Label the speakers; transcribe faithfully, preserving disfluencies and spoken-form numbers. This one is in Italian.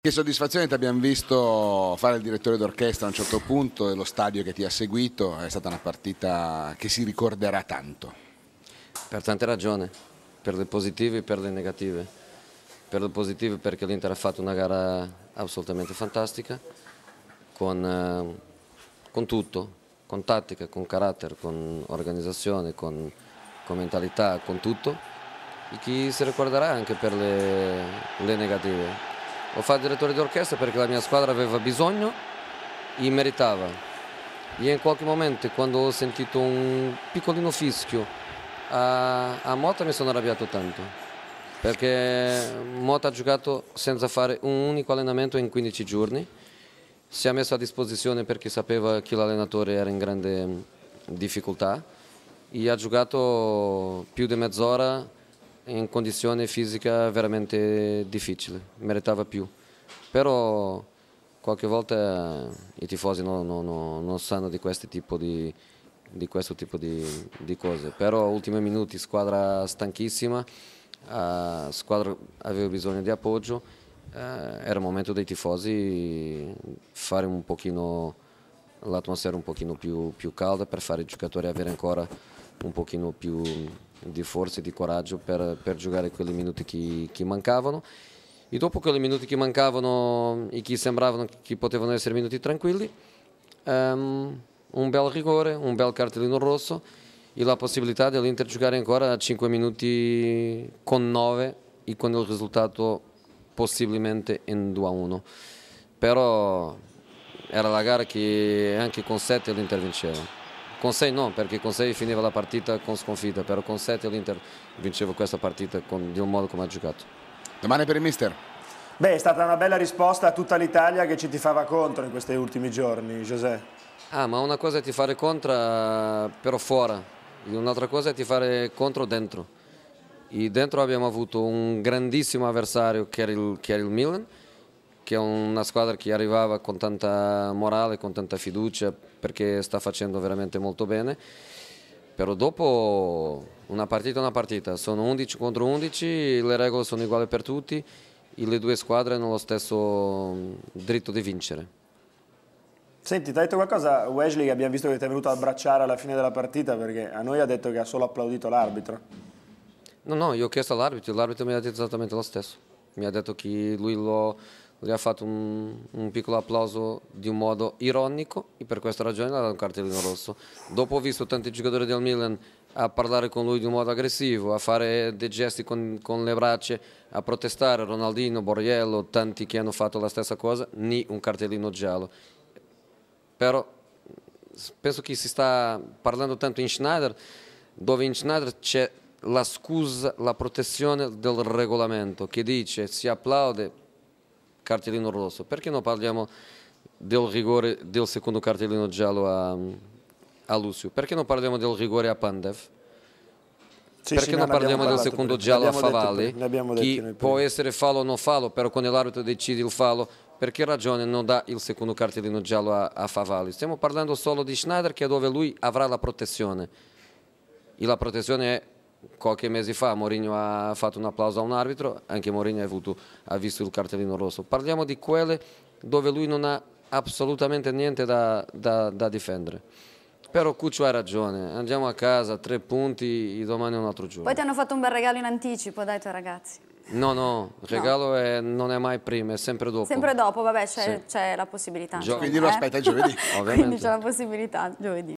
Speaker 1: Che soddisfazione ti abbiamo visto fare il direttore d'orchestra a un certo punto e lo stadio che ti ha seguito, è stata una partita che si ricorderà tanto.
Speaker 2: Per tante ragioni, per le positive e per le negative. Per le positive perché l'Inter ha fatto una gara assolutamente fantastica, con, eh, con tutto, con tattica, con carattere, con organizzazione, con, con mentalità, con tutto. E chi si ricorderà anche per le, le negative. Ho fatto il direttore d'orchestra perché la mia squadra aveva bisogno e meritava. E in qualche momento, quando ho sentito un piccolino fischio a, a Motta, mi sono arrabbiato tanto. Perché Motta ha giocato senza fare un unico allenamento in quindici giorni. Si è messo a disposizione perché sapeva che l'allenatore era in grande difficoltà. E ha giocato più di mezz'ora in condizione fisica veramente difficile, meritava più, però qualche volta i tifosi non, non, non sanno di, tipo di, di questo tipo di, di cose, però ultimi minuti, squadra stanchissima, uh, squadra aveva bisogno di appoggio, uh, era il momento dei tifosi fare un pochino l'atmosfera un pochino più, più calda per fare i giocatori avere ancora un pochino più di forza e di coraggio per, per giocare quei minuti che, che mancavano. E dopo quei minuti che mancavano e che sembravano che potevano essere minuti tranquilli, um, un bel rigore, un bel cartellino rosso e la possibilità dell'Inter giocare ancora cinque minuti con nove e con il risultato possibilmente in due a uno. Però era la gara che anche con sette l'Inter vinceva. Con sei no, perché con sei finiva la partita con sconfitta, però con sette l'Inter vinceva questa partita con, di un modo come ha giocato.
Speaker 1: Domani per il mister?
Speaker 3: Beh, è stata una bella risposta a tutta l'Italia che ci tifava contro in questi ultimi giorni, José.
Speaker 2: Ah, ma una cosa è tifare contro, però fuori, e un'altra cosa è tifare contro dentro. E dentro abbiamo avuto un grandissimo avversario che era il, che era il Milan, che è una squadra che arrivava con tanta morale, con tanta fiducia, perché sta facendo veramente molto bene. Però dopo una partita è una partita, sono undici contro undici, le regole sono uguali per tutti e le due squadre hanno lo stesso diritto di vincere.
Speaker 3: Senti, ti ha detto qualcosa Wesley, che abbiamo visto che ti è venuto a abbracciare alla fine della partita, perché a noi ha detto che ha solo applaudito l'arbitro.
Speaker 2: No, no, io ho chiesto all'arbitro, l'arbitro mi ha detto esattamente lo stesso. Mi ha detto che lui lo... gli ha fatto un, un piccolo applauso di un modo ironico e per questa ragione gli ha dato un cartellino rosso. Dopo ho visto tanti giocatori del Milan a parlare con lui di un modo aggressivo, a fare dei gesti con, con le braccia, a protestare, Ronaldinho, Borriello, tanti che hanno fatto la stessa cosa, né un cartellino giallo. Però penso che si sta parlando tanto in Schneider, dove in Schneider c'è la scusa, la protezione del regolamento, che dice si applaude cartellino rosso, perché non parliamo del rigore del secondo cartellino giallo a, a Lucio? Perché non parliamo del rigore a Pandev?
Speaker 3: Sì,
Speaker 2: perché
Speaker 3: sì,
Speaker 2: non
Speaker 3: no,
Speaker 2: parliamo del secondo
Speaker 3: prima.
Speaker 2: giallo a Favalli,
Speaker 3: che
Speaker 2: può essere fallo o non fallo, però quando l'arbitro decide il fallo, per che ragione non dà il secondo cartellino giallo a, a Favalli? Stiamo parlando solo di Schneider, che è dove lui avrà la protezione, e la protezione è qualche mese fa Mourinho ha fatto un applauso a un arbitro, anche Mourinho ha, avuto, ha visto il cartellino rosso. Parliamo di quelle dove lui non ha assolutamente niente da, da, da difendere. Però Cuccio ha ragione, andiamo a casa, tre punti e domani è un altro giorno.
Speaker 4: Poi ti hanno fatto un bel regalo in anticipo dai tuoi ragazzi.
Speaker 2: No, no, il regalo no. È, non è mai prima, è sempre dopo.
Speaker 4: Sempre dopo, vabbè, c'è
Speaker 2: sì.
Speaker 4: la possibilità.
Speaker 1: Gio Quindi lo aspetta il giovedì.
Speaker 4: Quindi c'è la possibilità giovedì.